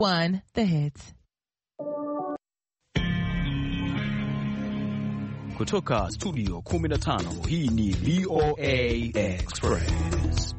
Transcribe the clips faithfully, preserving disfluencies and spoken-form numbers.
one, the hits. Kutoka studio kumi na tano, hii ni V O A Express.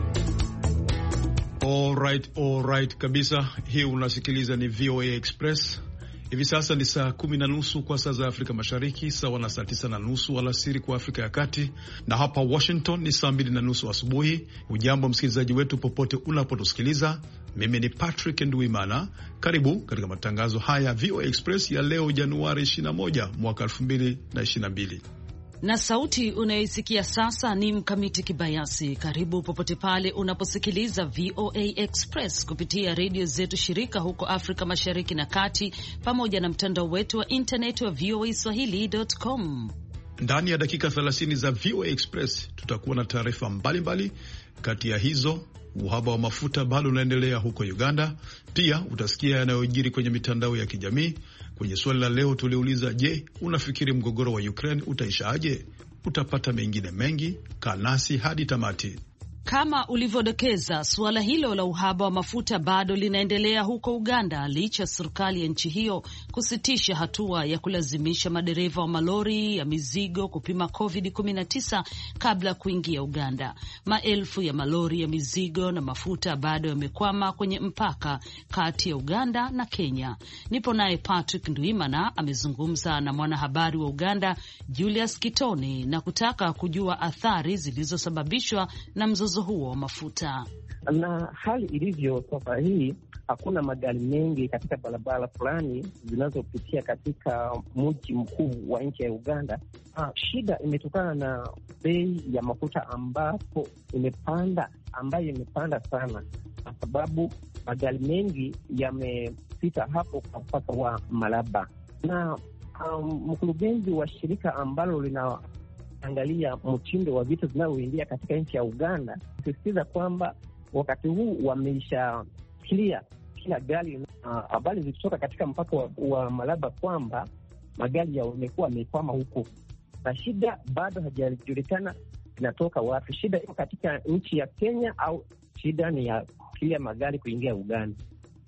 All right, all right kabisa. Hii unasikiliza ni V O A Express. Hivi sasa ni saa kumi na nusu kwa saa za Afrika Mashariki, sawa na saa tisa na nusu alasiri kwa Afrika ya Kati, na hapa Washington ni saa mbili na nusu asubuhi. Ujambo msikilizaji wetu popote unapotusikiliza. Mimi ni Patrick Nduimana. Karibu katika matangazo haya V O A Express ya leo Januari ishirini na moja mwaka elfu mbili na ishirini na mbili. Na sauti unayoisikia sasa ni Mkamiti Kibayasi. Karibu popote pale unaposikiliza V O A Express kupitia redio zetu shirika huko Afrika Mashariki na Kati, pamoja na mtandao wetu wa internet wa V O A Swahili dot com. Ndani ya dakika thelathini za V O A Express tutakuwa na taarifa mbalimbali. Kati ya hizo, uhaba wa mafuta bado unaendelea huko Uganda. Pia utasikia yanayojiri kwenye mitandao ya kijamii. Kwenye swali la leo tuliuliza, je, unafikiri mgogoro wa Ukraine utaishaje? Utapata mengine mengi, kanasi hadi tamati. Kama ulivyodokeza, suala hilo la uhaba wa mafuta bado linaendelea huko Uganda, licha ya serikali ya nchi hiyo kusitisha hatua ya kulazimisha madereva wa malori ya mizigo kupima covid kumi na tisa kabla ya kuingia Uganda. Maelfu ya malori ya mizigo na mafuta bado yamekwama kwenye mpaka kati ya Uganda na Kenya. Nipo naye Patrick Nduimana amezungumza na mwanahabari wa Uganda Julius Kitone na kutaka kujua athari zilizosababishwa na mzozo huo wa mafuta. Na hali ilivyo sasa hii, hakuna magari mengi katika barabara fulani zinazopitia katika mji mkuu wa nchi ya Uganda. Ha, shida imetokana na bei ya mafuta ambapo imepanda, ambayo imepanda sana, kwa sababu magari mengi yamepita hapo kwa mpaka wa Malaba. Na um, mkurugenzi wa shirika ambalo lina angalia mtindo wa vitu vinavyoingia katika nchi ya Uganda sisitiza kwamba wakati huu wameisha clear kila gari habari uh, zikitoka katika mpaka wa, wa Malaba kwamba magari yamekuwa yamekwama huko, na shida bado hajajulikana inatoka wapi. Shida iko katika nchi ya Kenya au shida ni ya clear magari kuingia Uganda?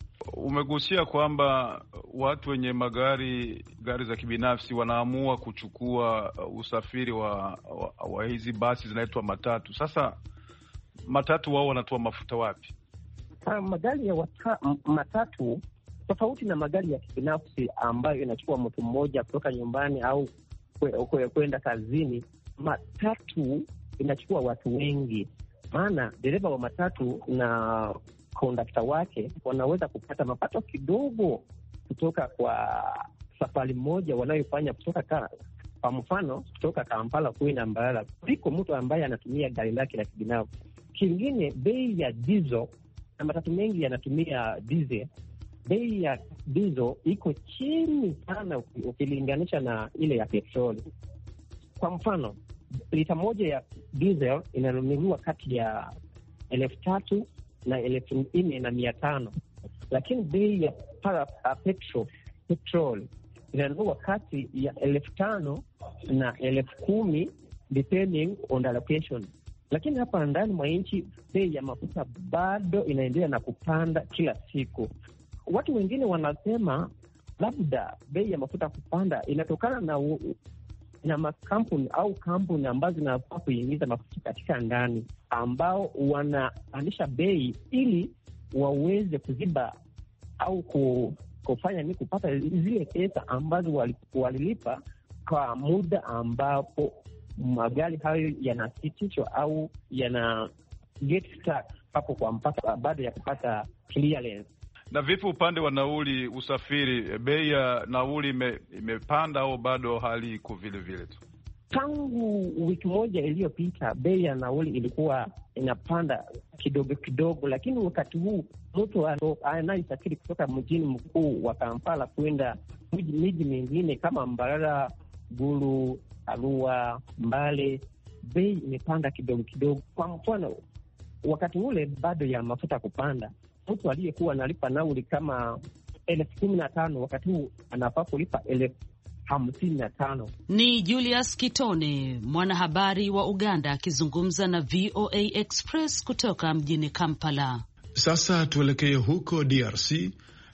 Umegusia kwamba watu wenye magari gari za kibinafsi wanaamua kuchukua usafiri wa, wa, wa hizi basi zinaitwa matatu. Sasa matatu wao wanatoa mafuta wapi? Ha, magari ya wata, matatu tofauti na magari ya kibinafsi ambayo inachukua mtu mmoja kutoka nyumbani au kwenda kazini. Matatu inachukua watu wengi, maana dereva wa matatu na kondakta wake wanaweza kupata mapato kidogo kutoka kwa safari moja wanayofanya kutoka ka, kwa mfano kutoka Kampala kwenda Mbarara, kuliko mtu ambaye anatumia gari lake la kibinafsi. Kingine, bei ya diesel, na matatu mengi yanatumia diesel. Bei ya diesel iko chini sana ukilinganisha na ile ya petroli. Kwa mfano, lita moja ya diesel inanunuliwa kati ya elfu tatu na elfu nne na mia tano, lakini bei ya para petrol petrol inanunua kati ya elfu tano na elfu kumi depending on the location. Lakini hapa ndani mwa nchi bei ya mafuta bado inaendelea na kupanda kila siku. Watu wengine wanasema labda bei ya mafuta kupanda inatokana na u, na makampuni au kampuni ambazo zinafaa kuingiza mafuta katika ndani, ambao wanaanisha bei ili waweze kuziba au kufanya ni kupata zile pesa ambazo walilipa kwa muda ambapo magari hayo yanasitishwa au yana get stuck hapo kwa mpaka baada ya kupata clearance. Na vipi upande wa nauli usafiri, bei ya nauli ime, imepanda au bado hali iko vile vile tu? Tangu wiki moja iliyopita bei ya nauli ilikuwa inapanda kidogo kidogo, lakini wakati huu mtu anayesafiri kutoka mjini mkuu wa Kampala kwenda miji mingine kama Mbarara, Gulu, Arua, Mbale, bei imepanda kidogo kidogo. Kwa mfano, wakati ule bado ya mafuta kupanda, mtu aliyekuwa analipa nauli kama elfu kumi na tano wakati huu anafaa kulipa elfu hamsini na tano. Ni Julius Kitone, mwanahabari wa Uganda, akizungumza na V O A Express kutoka mjini Kampala. Sasa tuelekee huko D R C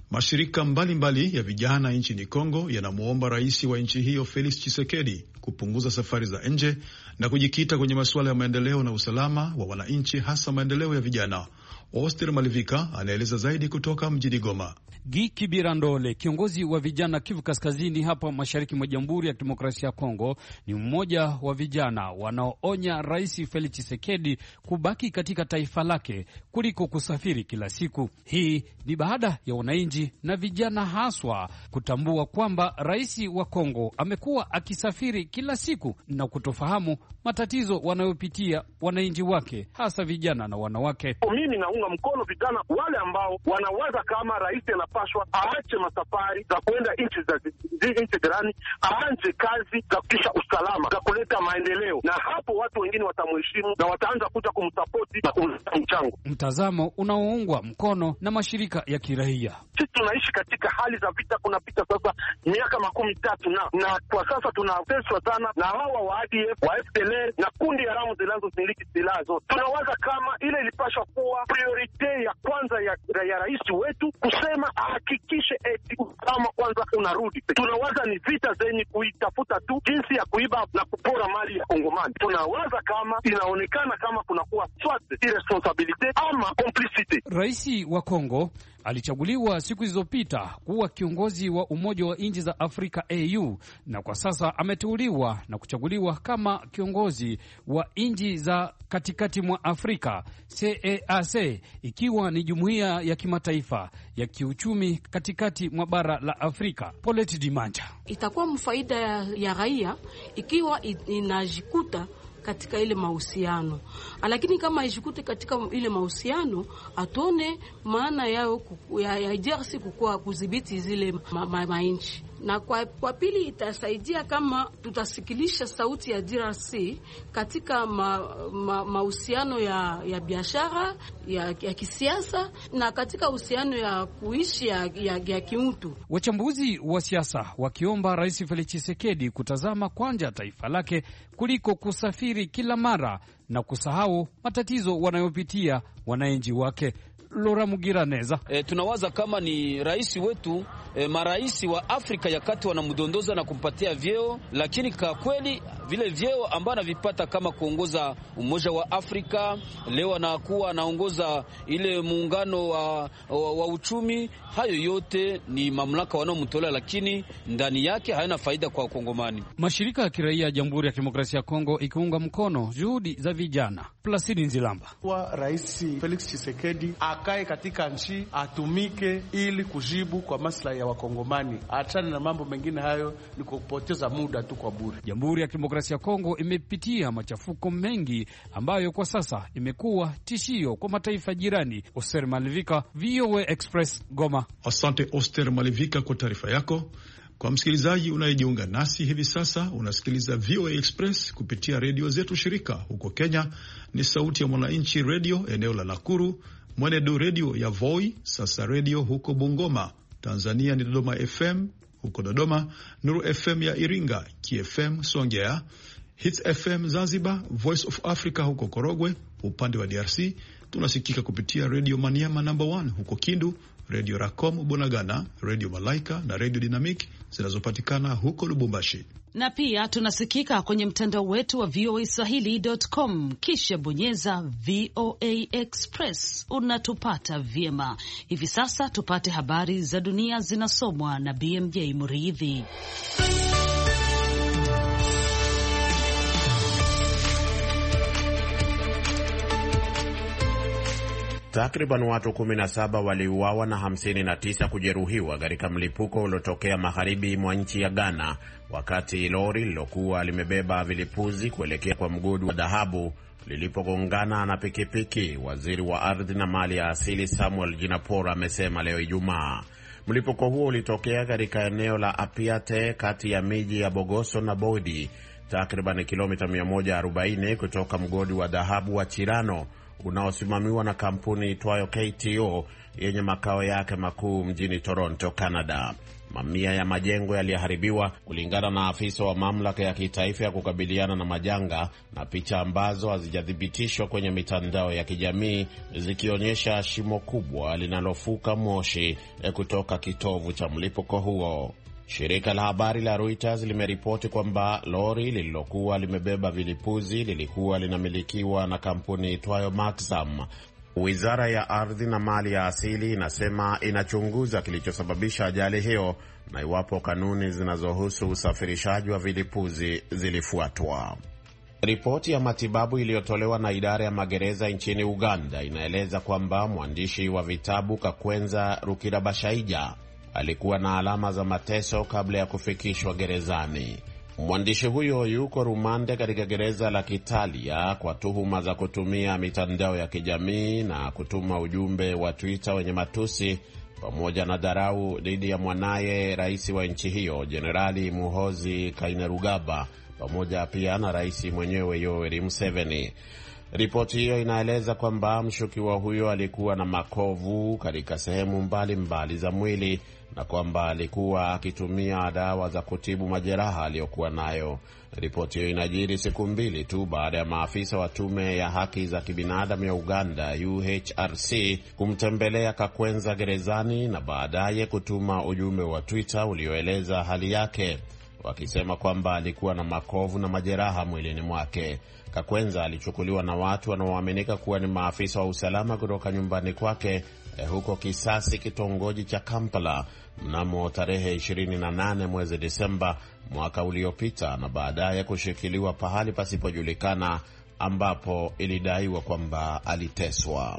Mashirika mbalimbali mbali ya vijana nchini Kongo yanamwomba rais wa nchi hiyo Felix Tshisekedi kupunguza safari za nje na kujikita kwenye masuala ya maendeleo na usalama wa wananchi, hasa maendeleo ya vijana. Oster Malivika anaeleza zaidi kutoka mjini Goma. Giki Birandole, kiongozi wa vijana Kivu Kaskazini hapa mashariki mwa Jamhuri ya Kidemokrasia ya Kongo, ni mmoja wa vijana wanaoonya Rais Felix Tshisekedi kubaki katika taifa lake kuliko kusafiri kila siku. Hii ni baada ya wananchi na vijana haswa kutambua kwamba rais wa Kongo amekuwa akisafiri kila siku na kutofahamu matatizo wanayopitia wananchi wake, hasa vijana na wanawake. Mimi naunga mkono vijana wale ambao wanawaza kama rais anapaswa aache masafari za kuenda nchi za nchi jirani, aanze kazi za kisha usalama za kuleta maendeleo, na hapo watu wengine watamheshimu na wataanza kuja kumsapoti na kumpa mchango. Mtazamo unaoungwa mkono na mashirika ya kiraia. Sisi tunaishi katika hali za vita, kunapita sasa miaka makumi tatu na na kwa sasa tunateswa sana na hawa wa A D F, wa F D L R na kundi haramu zinazomiliki silaha zote. Tunawaza kama ile ilipaswa kuwa priorite ya kwanza ya, ya rais wetu kusema ahakikishe eti usalama kwanza unarudi. Tunawaza ni vita zenye kuitafuta tu jinsi ya kuiba na kupora mali ya Kongomani. Tunawaza kama inaonekana kama kunakuwa soit irresponsabilite ama complicite. Rais wa Kongo alichaguliwa siku zilizopita kuwa kiongozi wa Umoja wa Nchi za Afrika A U, na kwa sasa ameteuliwa na kuchaguliwa kama kiongozi wa nchi za katikati mwa Afrika C E A C, ikiwa ni jumuiya ya kimataifa ya kiuchumi katikati mwa bara la Afrika. Paulette Dimanja: itakuwa mfaida ya, ya raia ikiwa inajikuta katika ile mahusiano, lakini kama haijikute katika ile mahusiano, atone maana yao ya, ya D R C kukua kudhibiti zile ma, ma, mainchi. Na kwa, kwa pili itasaidia kama tutasikilisha sauti ya D R C katika mahusiano ma, ya, ya biashara ya, ya kisiasa na katika uhusiano ya kuishi ya, ya, ya kiutu. Wachambuzi wa siasa wakiomba Rais Felix Tshisekedi kutazama kwanja taifa lake kuliko kusafiri kila mara na kusahau matatizo wanayopitia wananchi wake. Lora Mugiraneza: E, tunawaza kama ni rais wetu e, marais wa Afrika ya Kati wanamdondoza na kumpatia vyeo, lakini kwa kweli vile vyeo ambao anavipata kama kuongoza Umoja wa Afrika, leo anakuwa anaongoza ile muungano wa, wa, wa uchumi, hayo yote ni mamlaka wanaomtolea, lakini ndani yake hayana faida kwa Kongomani. Mashirika ya kiraia ya Jamhuri ya Kidemokrasia ya Kongo ikiunga mkono juhudi za vijana. Placide Nzilamba: wa Rais Felix Tshisekedi akae katika nchi, atumike ili kujibu kwa maslahi ya Wakongomani, achane na mambo mengine, hayo ni kupoteza muda tu kwa bure. Jamhuri ya Kidemokrasia ya Kongo imepitia machafuko mengi ambayo kwa sasa imekuwa tishio kwa mataifa jirani. Oster Malivika, V O A Express, Goma. Asante Oster Malivika kwa taarifa yako. Kwa msikilizaji unayejiunga nasi hivi sasa, unasikiliza V O A Express kupitia redio zetu shirika. Huko Kenya ni Sauti ya Mwananchi redio eneo la Nakuru, Mwenedu redio ya Voi, Sasa redio huko Bungoma. Tanzania ni Dodoma F M huko Dodoma, Nuru F M ya Iringa, K F M Songea, Hits F M Zanzibar, Voice of Africa huko Korogwe. Upande wa D R C tunasikika kupitia redio Maniema number one huko Kindu, redio Racom Bunagana, redio Malaika na redio Dynamic zinazopatikana huko Lubumbashi. Na pia tunasikika kwenye mtandao wetu wa V O A Swahili dot com, kisha bonyeza V O A Express, unatupata vyema. Hivi sasa tupate habari za dunia zinasomwa na B M J Muridhi. Takriban watu kumi na saba waliuawa na hamsini na tisa kujeruhiwa katika mlipuko uliotokea magharibi mwa nchi ya Ghana wakati lori lilokuwa limebeba vilipuzi kuelekea kwa mgodi wa dhahabu lilipogongana na pikipiki. Waziri wa ardhi na mali ya asili Samuel Jinapora amesema leo Ijumaa. Mlipuko huo ulitokea katika eneo la Apiate kati ya miji ya Bogoso na Bodi, takriban kilomita mia moja arobaini kutoka mgodi wa dhahabu wa Chirano unaosimamiwa na kampuni itwayo K T O yenye makao yake makuu mjini Toronto, Canada. Mamia ya majengo yaliharibiwa kulingana na afisa wa mamlaka ya kitaifa ya kukabiliana na majanga, na picha ambazo hazijathibitishwa kwenye mitandao ya kijamii zikionyesha shimo kubwa linalofuka moshi kutoka kitovu cha mlipuko huo. Shirika la habari la Reuters limeripoti kwamba lori lililokuwa limebeba vilipuzi lilikuwa linamilikiwa na kampuni itwayo Maxam. Wizara ya ardhi na mali ya asili inasema inachunguza kilichosababisha ajali hiyo na iwapo kanuni zinazohusu usafirishaji wa vilipuzi zilifuatwa. Ripoti ya matibabu iliyotolewa na idara ya magereza nchini Uganda inaeleza kwamba mwandishi wa vitabu Kakwenza Rukirabashaija alikuwa na alama za mateso kabla ya kufikishwa gerezani. Mwandishi huyo yuko rumande katika gereza la Kitalia kwa tuhuma za kutumia mitandao ya kijamii na kutuma ujumbe wa Twitter wenye matusi pamoja na dharau dhidi ya mwanaye rais wa nchi hiyo Jenerali Muhoozi Kainerugaba, pamoja pia na rais mwenyewe Yoweri Museveni. Ripoti hiyo inaeleza kwamba mshukiwa huyo alikuwa na makovu katika sehemu mbalimbali mbali za mwili na kwamba alikuwa akitumia dawa za kutibu majeraha aliyokuwa nayo. Ripoti hiyo inajiri siku mbili tu baada ya maafisa wa tume ya haki za kibinadamu ya Uganda U H R C kumtembelea Kakwenza gerezani na baadaye kutuma ujumbe wa Twitter ulioeleza hali yake, wakisema kwamba alikuwa na makovu na majeraha mwilini mwake. Kakwenza alichukuliwa na watu wanaoaminika kuwa ni maafisa wa usalama kutoka nyumbani kwake eh, huko Kisasi, kitongoji cha Kampala mnamo tarehe ishirini na nane mwezi Desemba mwaka uliopita, na baadaye kushikiliwa pahali pasipojulikana ambapo ilidaiwa kwamba aliteswa.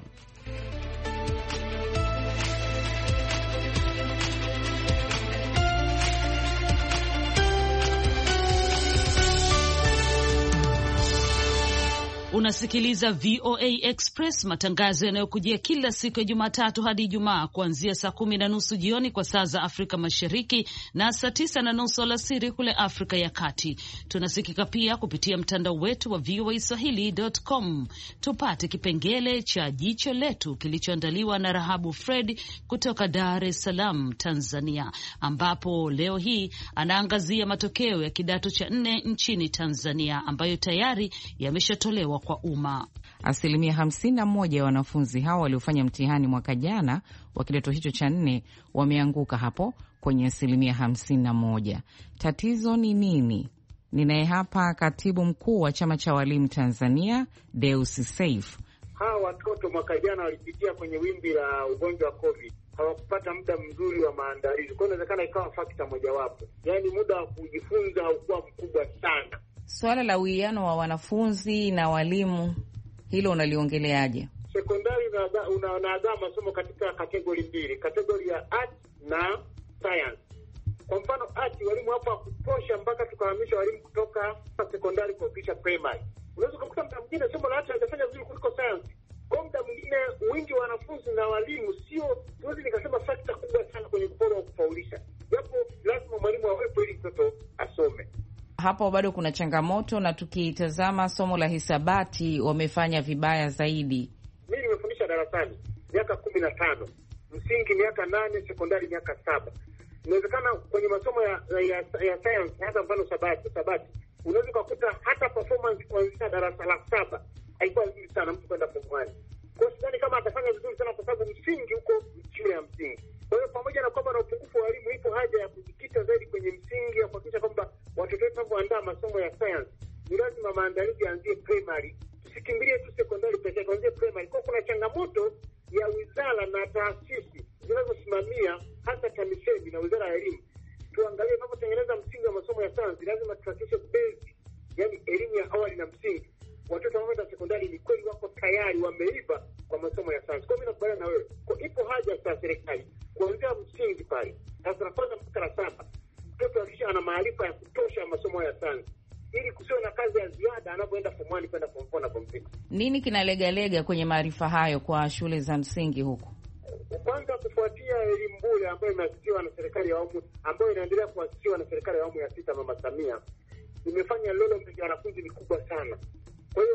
Unasikiliza V O A Express, matangazo yanayokujia kila siku ya Jumatatu hadi Ijumaa kuanzia saa kumi na nusu jioni kwa saa za Afrika Mashariki na saa tisa na nusu alasiri kule Afrika ya Kati. Tunasikika pia kupitia mtandao wetu wa V O A Swahili dot com. Tupate kipengele cha jicho letu kilichoandaliwa na Rahabu Fred kutoka Dar es Salaam, Tanzania, ambapo leo hii anaangazia matokeo ya kidato cha nne nchini Tanzania ambayo tayari yameshatolewa kwa umma. Asilimia hamsini na moja ya wanafunzi hao waliofanya mtihani mwaka jana wa kidato hicho cha nne wameanguka hapo kwenye asilimia hamsini na moja. Tatizo ni nini? Ninaye hapa katibu mkuu wa chama cha walimu Tanzania, Deus Saif. Hawa watoto mwaka jana walipitia kwenye wimbi la ugonjwa wa COVID, hawakupata muda mzuri wa maandalizi. Kwa hiyo inawezekana ikawa fakta mojawapo, yaani muda wa kujifunza haukuwa mkubwa sana. Swala la uwiano wa wanafunzi na walimu, hilo unaliongeleaje? Sekondari unaandaa masomo katika kategori mbili, kategori ya art na science. Kwa mfano art, walimu hapo hakutosha mpaka tukahamisha walimu kutoka sekondari kufikisha primary. Unaweza kukuta mtu mwingine somo la art anafanya vizuri kuliko science. Kwa muda mwingine wingi wa wanafunzi na walimu sio, siwezi nikasema factor kubwa sana kwenye kupora kufaulisha. Japo lazima mwalimu awepo ili mtoto asome. Hapo bado kuna changamoto, na tukitazama somo la hisabati wamefanya vibaya zaidi. Mimi nimefundisha darasani miaka kumi na tano, msingi miaka nane, sekondari miaka saba. Inawezekana kwenye masomo ya, ya, ya science, hata mfano sabati, sabati unaweza kukuta hata performance kuanzia darasa la saba haikuwa nzuri sana mtu kwenda form one. Kwa hiyo sidhani kama atafanya vizuri sana kwa sababu msingi huko shule ya msingi. Kwa hiyo pamoja na kwamba na upungufu wa walimu, ipo haja ya kujikita zaidi kwenye msingi ya kuhakikisha kwamba watoto wetu wanapoandaa masomo ya science ni lazima maandalizi yaanzie primary. Tusikimbilie tu sekondari pekee, tuanzie primary. Kwa kuna changamoto ya wizara na taasisi zinazosimamia hasa TAMISEMI na Wizara ya Elimu. Tuangalie tunapotengeneza msingi wa masomo ya science, lazima tuhakikishe basic, yani elimu ya awali na msingi. Watoto wanaoenda sekondari ni kweli wako tayari wameiva kwa masomo ya science. Kwa mimi nakubaliana na wewe. Kwa ipo haja ya serikali kuanzia msingi pale. Sasa kwanza mpaka la saba. Mtoto akisha ana maarifa ya kutosha ya masomo ya science, ili kusiwe na kazi ya ziada anapoenda form one kwenda form four na form six. Nini kinalegalega kwenye maarifa hayo kwa shule za msingi huko? Kwanza kufuatia elimu bure ambayo imeasisiwa na serikali ya awamu, ambayo inaendelea kuasisiwa na serikali ya awamu ya sita Mama Samia, imefanya lolo ya wanafunzi ni kubwa sana. Kwa hiyo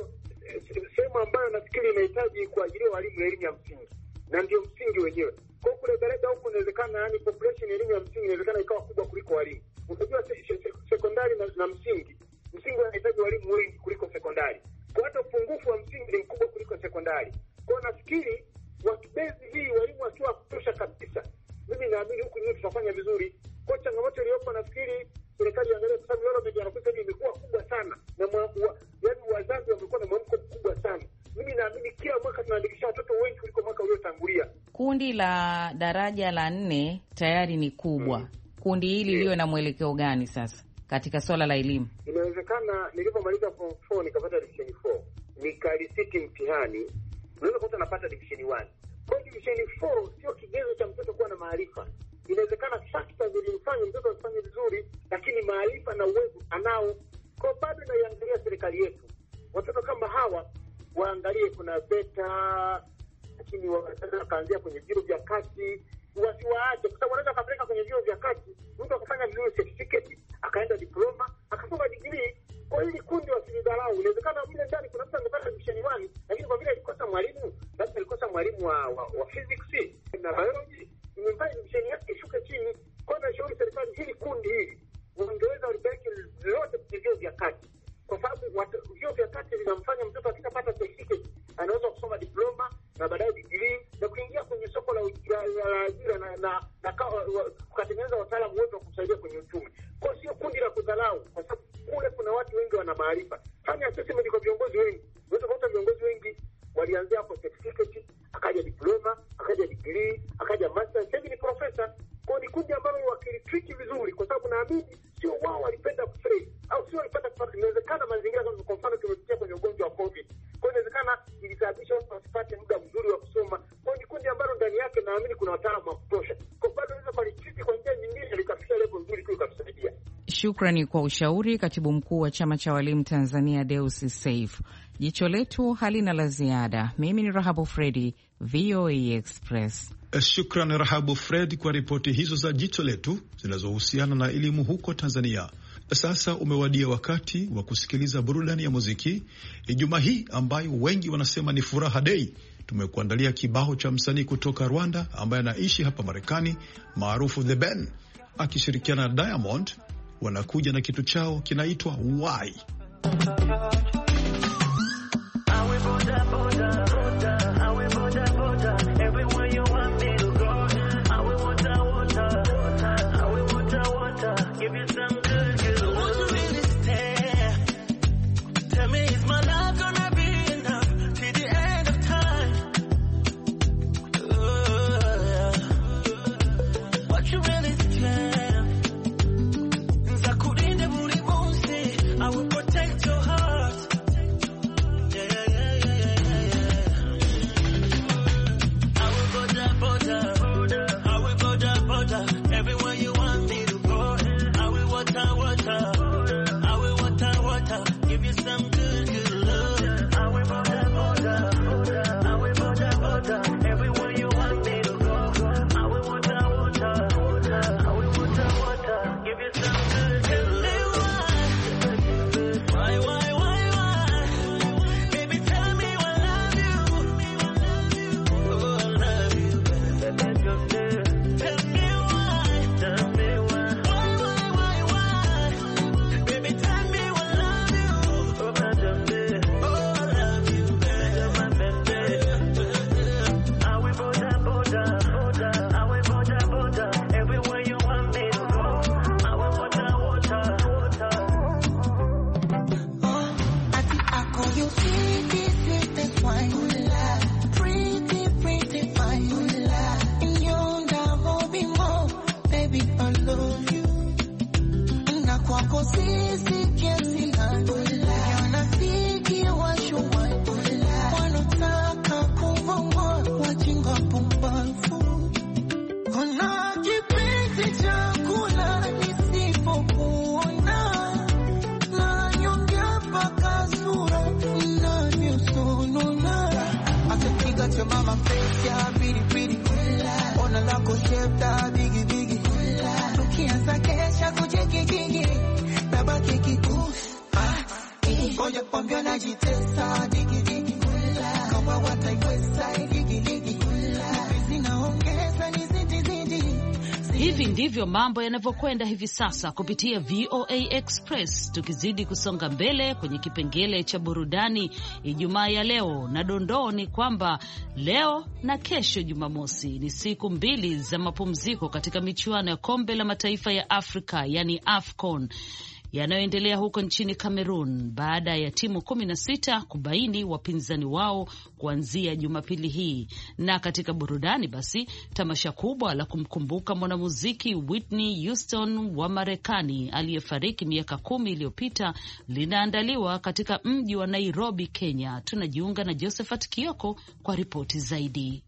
sehemu ambayo nafikiri inahitaji kuajiriwa walimu ya elimu ya msingi, na ndio msingi wenyewe. Kwa kule Dareda huko inawezekana, yani population ya elimu ya msingi inawezekana ikawa kubwa kuliko walimu. Unajua sekondari na, na msingi, msingi unahitaji walimu wengi kuliko sekondari. Kwa hata upungufu wa msingi ni mkubwa kuliko sekondari. Kwa nafikiri wakibezi hii walimu wakiwa kutosha kabisa, mimi naamini huku nyinyi tutafanya vizuri. Kwa changamoto iliyopo nafikiri serikali iangalie, kwa sababu leo media nakuta hivi imekuwa kubwa sana na yaani wazazi wamekuwa na mwamko mkubwa sana. Mimi naamini kila mwaka tunaandikisha watoto wengi kuliko mwaka uliotangulia. Kundi la daraja la nne tayari ni kubwa. Hmm. Kundi hili liwe na mwelekeo gani sasa katika swala la elimu? Inawezekana nilipomaliza form four nikapata division four, nikalisiti mtihani, unaweza kuta napata division one. Kwa division four sio kigezo cha mtoto kuwa na maarifa. Inawezekana factors zilimfanya mtoto afanye vizuri, lakini maarifa na uwezo anao. Kwa bado naiangalia serikali yetu, watoto kama hawa waangalie kuna beta, lakini wanaweza kaanzia kwenye vyuo vya kati, wasiwaache, kwa sababu wanaweza kapeleka kwenye vyuo vya kati, mtu akafanya vizuri certificate, akaenda diploma, akasoma degree. Kwa hili kundi wasilidharau. Inawezekana mle ndani kuna mtu amepata division one, lakini kwa vile alikosa mwalimu, labda alikosa mwalimu wa, wa, wa physics na biology, imefanya division yake ishuke chini. Kwa hiyo nashauri serikali hili kundi hili wangeweza walipeleke lote kwenye vyuo vya kati, kwa sababu vyuo vya kati vinamfanya mtoto akishapata certificate anaweza kusoma diploma na baadaye degree na kuingia kwenye soko la ajira na na, na kukatengeneza wataalamu wote wa kusaidia kwenye uchumi. Kwa sio kundi la kudharau, kwa sababu kule kuna watu wengi wana maarifa. Fanya assessment kwa viongozi wengi. Unaweza kukuta viongozi wengi walianzia kwa certificate, akaja diploma, akaja degree, akaja master, sasa ni professor. Kwa ni kundi ambalo wakilitriki vizuri, kwa sababu naamini sio wao walipenda kufree au sio walipenda kupata. Inawezekana mazingira kama kwa mfano tumepitia kwenye ugonjwa wa COVID, kwa inawezekana ilisababisha watu wasipate muda mzuri wa kusoma. Kwa ni kundi ambalo ndani yake naamini kuna wataalamu wa kutosha. Kwa bado inaweza kulitriki kwa njia nyingine likafikia level nzuri tu ikatusaidia. Shukrani kwa ushauri, Katibu Mkuu wa Chama cha Walimu Tanzania Deus Saif. Jicho letu halina la ziada. Mimi ni Rahabu Fredi, V O A Express. Shukrani Rahabu Fred kwa ripoti hizo za jicho letu zinazohusiana na elimu huko Tanzania. Sasa umewadia wakati wa kusikiliza burudani ya muziki. Ijumaa hii ambayo wengi wanasema ni furaha day, tumekuandalia kibao cha msanii kutoka Rwanda ambaye anaishi hapa Marekani maarufu The Ben, akishirikiana na Diamond. Wanakuja na kitu chao kinaitwa Why. Oye, pongo na jitesa, digi Hivi ndivyo mambo yanavyokwenda hivi sasa kupitia V O A Express, tukizidi kusonga mbele kwenye kipengele cha burudani Ijumaa ya leo, na dondoo ni kwamba leo na kesho Jumamosi ni siku mbili za mapumziko katika michuano ya kombe la mataifa ya Afrika, yani AFCON, yanayoendelea huko nchini Cameroon baada ya timu kumi na sita kubaini wapinzani wao kuanzia Jumapili hii. Na katika burudani basi, tamasha kubwa la kumkumbuka mwanamuziki Whitney Houston wa Marekani aliyefariki miaka kumi iliyopita linaandaliwa katika mji wa Nairobi, Kenya. Tunajiunga na Josephat Kioko kwa ripoti zaidi.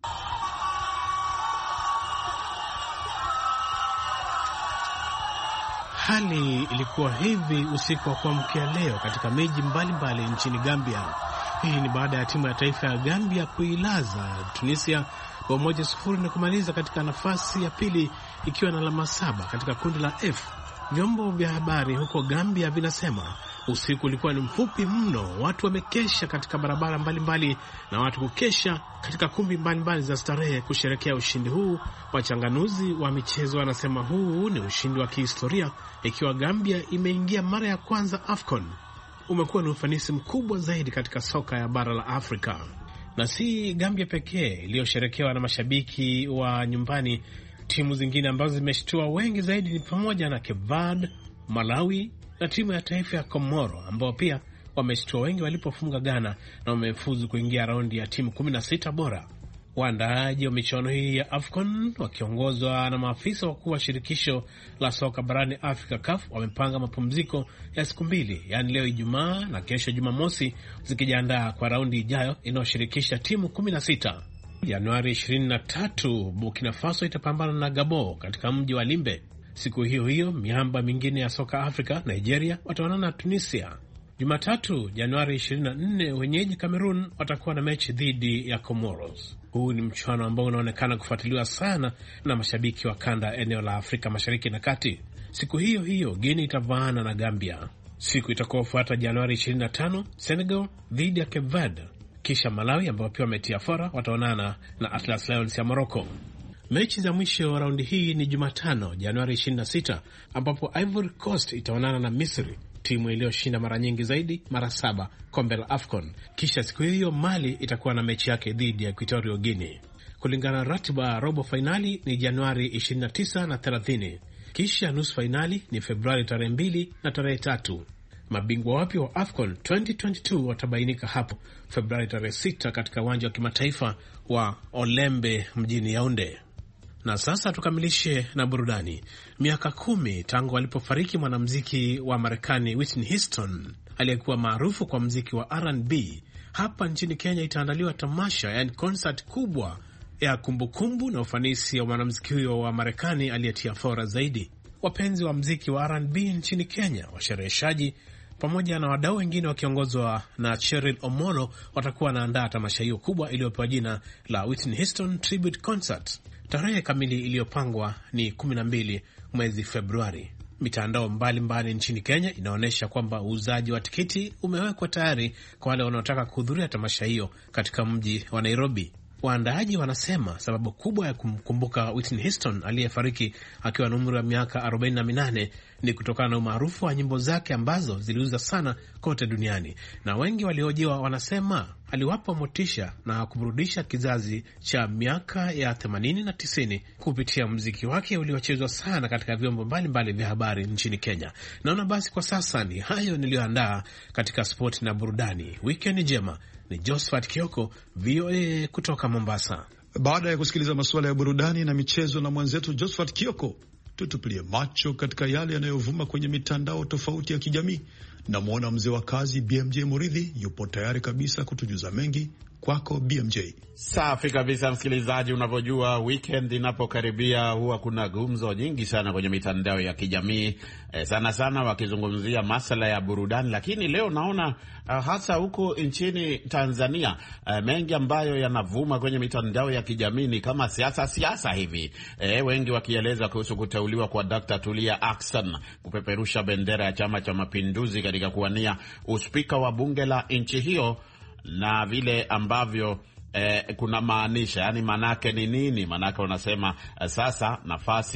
Hali ilikuwa hivi usiku wa kuamkia leo katika miji mbalimbali nchini Gambia. Hii ni baada ya timu ya taifa ya Gambia kuilaza Tunisia bao moja sufuri na kumaliza katika nafasi ya pili ikiwa na alama saba katika kundi la F. Vyombo vya habari huko Gambia vinasema usiku ulikuwa ni mfupi mno, watu wamekesha katika barabara mbalimbali mbali, na watu kukesha katika kumbi mbalimbali mbali za starehe kusherekea ushindi huu. Wachanganuzi wa michezo wanasema huu ni ushindi wa kihistoria, ikiwa Gambia imeingia mara ya kwanza AFCON. Umekuwa ni ufanisi mkubwa zaidi katika soka ya bara la Afrika, na si Gambia pekee iliyosherekewa na mashabiki wa nyumbani. Timu zingine ambazo zimeshtua wengi zaidi ni pamoja na Cape Verde, Malawi na timu ya taifa ya Komoro, ambao pia wameshtua wengi walipofunga Ghana na wamefuzu kuingia raundi ya timu kumi na sita bora. Waandaaji wa michuano hii ya AFCON wakiongozwa na maafisa wakuu wa shirikisho la soka barani Afrika C A F wamepanga mapumziko ya siku mbili, yani leo Ijumaa na kesho Jumamosi, zikijiandaa kwa raundi ijayo inayoshirikisha timu kumi na sita. Januari ishirini na tatu Burkina Faso itapambana na Gabon katika mji wa Limbe. Siku hiyo hiyo miamba mingine ya soka Afrika, Nigeria wataonana na Tunisia. Jumatatu Januari ishirini na nne wenyeji Cameroon watakuwa na mechi dhidi ya Comoros. Huu ni mchuano ambao unaonekana kufuatiliwa sana na mashabiki wa kanda eneo la Afrika Mashariki na Kati. Siku hiyo hiyo Guinea itavaana na Gambia. Siku itakayofuata Januari ishirini na tano Senegal dhidi ya Cape Verde. Kisha Malawi ambao pia wametia fora wataonana na Atlas Lions ya Morocco. Mechi za mwisho wa raundi hii ni Jumatano Januari ishirini na sita ambapo Ivory Coast itaonana na Misri, timu iliyoshinda mara nyingi zaidi, mara saba, kombe la AFCON. Kisha siku hiyo Mali itakuwa na mechi yake dhidi ya Equatorial Guinea. Kulingana na ratiba, robo finali ni Januari ishirini na tisa na thelathini. Kisha nusu finali ni Februari tarehe mbili na tarehe tatu. Mabingwa wapya wa AFCON ishirini ishirini na mbili watabainika hapo Februari tarehe sita katika uwanja wa kimataifa wa Olembe mjini Yaounde. Na sasa tukamilishe na burudani. Miaka kumi tangu alipofariki mwanamuziki wa Marekani Whitney Houston aliyekuwa maarufu kwa muziki wa R and B, hapa nchini Kenya itaandaliwa tamasha, yani concert kubwa ya kumbukumbu na ufanisi wa mwanamuziki huyo wa Marekani aliyetia fora zaidi. Wapenzi wa muziki wa R and B nchini Kenya, washereheshaji pamoja na wadau wengine wakiongozwa na Cheryl Omolo watakuwa wanaandaa tamasha hiyo kubwa iliyopewa jina la Whitney Houston Tribute Concert. Tarehe kamili iliyopangwa ni kumi na mbili mwezi Februari. Mitandao mbalimbali nchini Kenya inaonyesha kwamba uuzaji wa tikiti umewekwa tayari kwa wale wanaotaka kuhudhuria tamasha hiyo katika mji wa Nairobi. Waandaaji wanasema sababu kubwa ya kumkumbuka Whitney Houston aliyefariki akiwa na umri wa miaka arobaini na minane ni kutokana na umaarufu wa nyimbo zake ambazo ziliuza sana kote duniani, na wengi waliojiwa wanasema aliwapa motisha na kuburudisha kizazi cha miaka ya themanini na tisini kupitia muziki wake uliochezwa sana katika vyombo mbalimbali vya habari nchini Kenya. Naona basi kwa sasa ni hayo niliyoandaa katika sport na burudani. Weekend njema. Ni Josephat Kioko, V O A kutoka Mombasa. Baada ya kusikiliza masuala ya burudani na michezo na mwenzetu Josephat Kioko, tutupilie macho katika yale yanayovuma kwenye mitandao tofauti ya kijamii. Namwona mzee wa kazi B M J Muridhi yupo tayari kabisa kutujuza mengi. Kwako B M J. Safi kabisa msikilizaji, unavyojua weekend inapokaribia huwa kuna gumzo nyingi sana kwenye mitandao ya kijamii, e, sana sana wakizungumzia masuala ya burudani, lakini leo naona uh, hasa huko nchini Tanzania uh, mengi ambayo yanavuma kwenye mitandao ya kijamii ni kama siasa siasa hivi, e, wengi wakieleza kuhusu kuteuliwa kwa Doctor Tulia Ackson kupeperusha bendera ya Chama cha Mapinduzi katika kuwania uspika wa bunge la nchi hiyo, na vile ambavyo eh, kuna maanisha, yani manake ni nini? Manake wanasema eh, sasa nafasi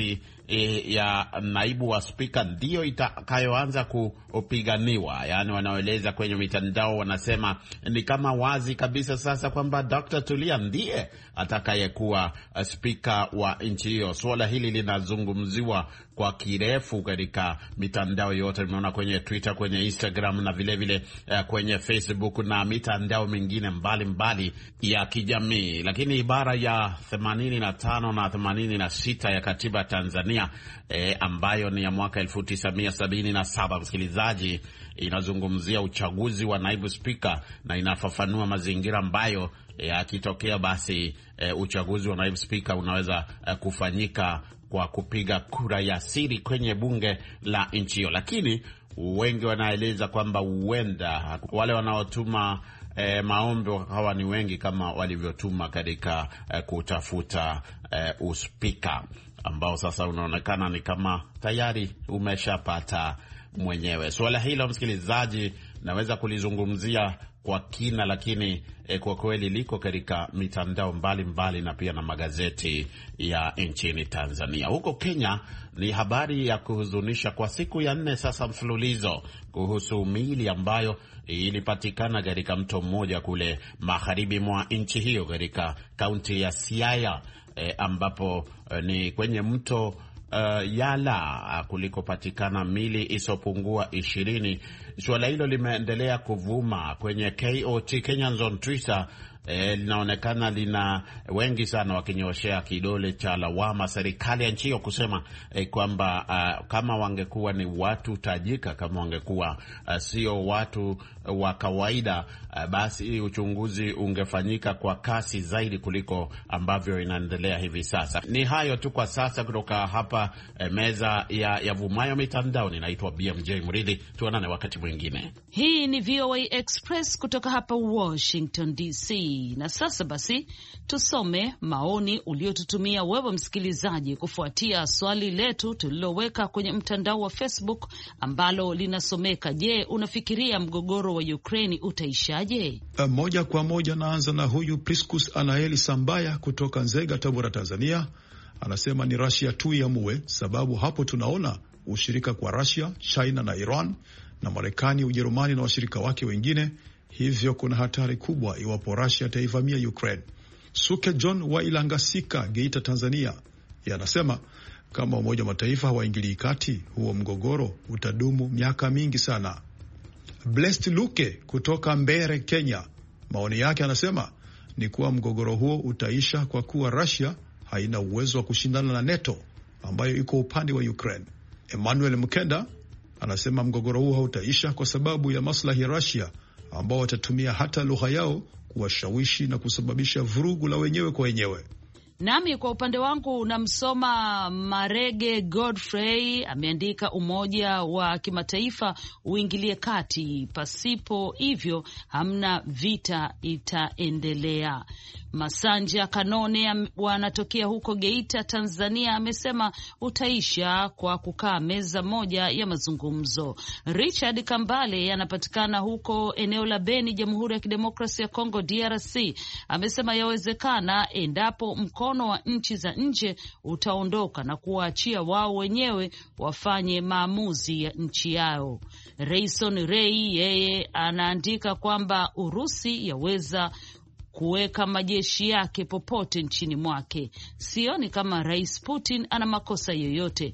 e, ya naibu wa spika ndiyo itakayoanza kupiganiwa. Yaani wanaoeleza kwenye mitandao wanasema ni kama wazi kabisa sasa kwamba Doctor Tulia ndiye atakayekuwa spika wa nchi hiyo. Swala hili linazungumziwa kwa kirefu katika mitandao yote. Nimeona kwenye Twitter, kwenye Instagram na vile vile uh, kwenye Facebook na mitandao mingine mbalimbali ya kijamii. Lakini ibara ya themanini na tano na themanini na sita ya katiba Tanzania eh, ambayo ni ya mwaka elfu tisa mia sabini na saba, msikilizaji, inazungumzia uchaguzi wa naibu spika na inafafanua mazingira ambayo yakitokea basi e, uchaguzi wa naibu spika unaweza e, kufanyika kwa kupiga kura ya siri kwenye bunge la nchi hiyo. Lakini wengi wanaeleza kwamba huenda wale wanaotuma e, maombi hawa ni wengi kama walivyotuma katika e, kutafuta e, uspika ambao sasa unaonekana ni kama tayari umeshapata mwenyewe. Swala hilo, msikilizaji, naweza kulizungumzia kwa kina, lakini eh, kwa kweli liko katika mitandao mbalimbali mbali na pia na magazeti ya nchini Tanzania. Huko Kenya ni habari ya kuhuzunisha kwa siku ya nne sasa mfululizo kuhusu miili ambayo ilipatikana katika mto mmoja kule magharibi mwa nchi hiyo katika kaunti ya Siaya, eh, ambapo eh, ni kwenye mto Uh, Yala kulikopatikana mili isopungua ishirini. Suala hilo limeendelea kuvuma kwenye K O T Kenyans on Twitter. E, linaonekana lina wengi sana wakinyoshea kidole cha lawama serikali ya nchi hiyo kusema e, kwamba uh, kama wangekuwa ni watu tajika, kama wangekuwa uh, sio watu uh, wa kawaida uh, basi uchunguzi ungefanyika kwa kasi zaidi kuliko ambavyo inaendelea hivi sasa. Ni hayo tu kwa sasa kutoka hapa uh, meza ya yavumayo mitandao. Ninaitwa B M J Mridhi, tuonane wakati mwingine. Hii ni V O A Express kutoka hapa Washington D C. Na sasa basi tusome maoni uliotutumia wewe msikilizaji kufuatia swali letu tuliloweka kwenye mtandao wa Facebook ambalo linasomeka: je, unafikiria mgogoro wa Ukraine utaishaje? Moja kwa moja naanza na huyu Priscus Anaeli Sambaya kutoka Nzega, Tabora, Tanzania. Anasema ni Russia tu iamue, sababu hapo tunaona ushirika kwa Russia, China na Iran na Marekani, Ujerumani na washirika wake wengine. Hivyo kuna hatari kubwa iwapo Russia taivamia Ukraine. Suke John wa Ilangasika, Geita, Tanzania, yanasema kama Umoja wa Mataifa hawaingilii kati, huo mgogoro utadumu miaka mingi sana. Blessed Luke kutoka Mbere, Kenya, maoni yake anasema ni kuwa mgogoro huo utaisha kwa kuwa Russia haina uwezo wa kushindana na NATO ambayo iko upande wa Ukraine. Emmanuel Mkenda anasema mgogoro huo hautaisha kwa sababu ya maslahi ya Russia ambao watatumia hata lugha yao kuwashawishi na kusababisha vurugu la wenyewe kwa wenyewe. Nami kwa upande wangu namsoma Marege Godfrey, ameandika Umoja wa Kimataifa uingilie kati, pasipo hivyo hamna vita itaendelea. Masanja Kanone wanatokea huko Geita, Tanzania, amesema utaisha kwa kukaa meza moja ya mazungumzo. Richard Kambale anapatikana huko eneo la Beni, Jamhuri ya Kidemokrasia ya Kongo D R C, amesema yawezekana endapo mkono wa nchi za nje utaondoka na kuwaachia wao wenyewe wafanye maamuzi ya nchi yao. Rayson Ray yeye anaandika kwamba Urusi yaweza kuweka majeshi yake popote nchini mwake. Sioni kama Rais Putin ana makosa yoyote.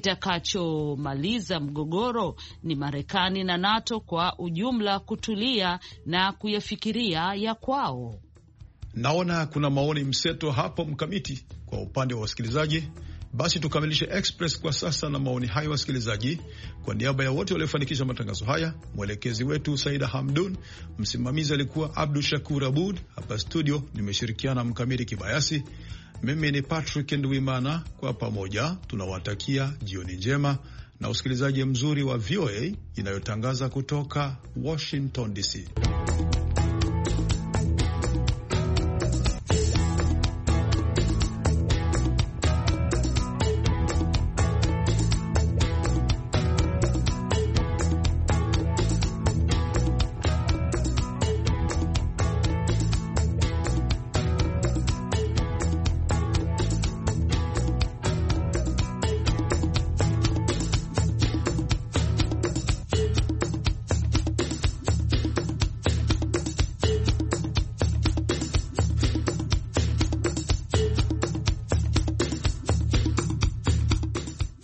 Kitakachomaliza mgogoro ni Marekani na NATO kwa ujumla kutulia na kuyafikiria ya kwao. Naona kuna maoni mseto hapo Mkamiti kwa upande wa wasikilizaji. Basi tukamilishe Express kwa sasa na maoni hayo wasikilizaji. Kwa niaba ya wote waliofanikisha matangazo haya, mwelekezi wetu Saida Hamdun, msimamizi alikuwa Abdul Shakur Abud, hapa studio nimeshirikiana Mkamiti Kibayasi. Mimi ni Patrick Ndwimana, kwa pamoja tunawatakia jioni njema na usikilizaji mzuri wa V O A inayotangaza kutoka Washington D C.